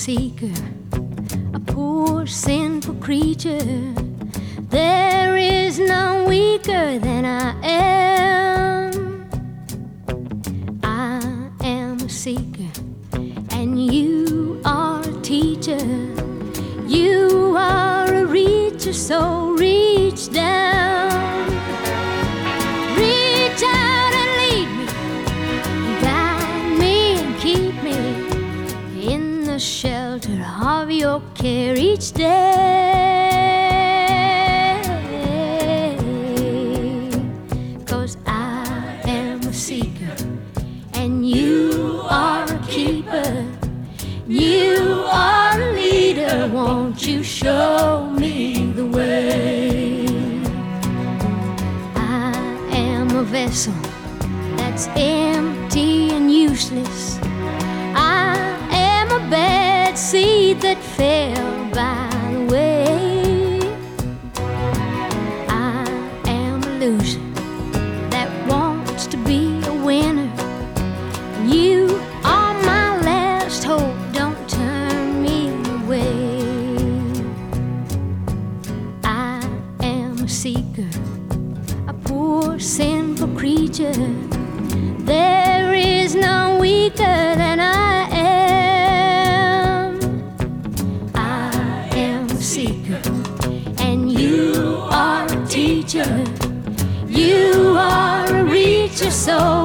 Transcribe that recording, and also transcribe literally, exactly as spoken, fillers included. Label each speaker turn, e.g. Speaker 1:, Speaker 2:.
Speaker 1: seeker, a poor sinful creature. There is none weaker than I am. I am a seeker, and you are a teacher. You are a reacher, so reach down, reach out and lead me, guide me and keep me in the shelter of your care each day. 'Cause I am a seeker, and you are a keeper. You are a leader, won't you show me the way? I am a vessel that's empty and useless. I am a bad seed that fell by the way. I am a loser that wants to be a winner. You are my last hope, don't turn me away. I am a seeker, a poor sinful creature. There is none weaker than I am. I am a seeker, and you are a teacher. You are a reacher, so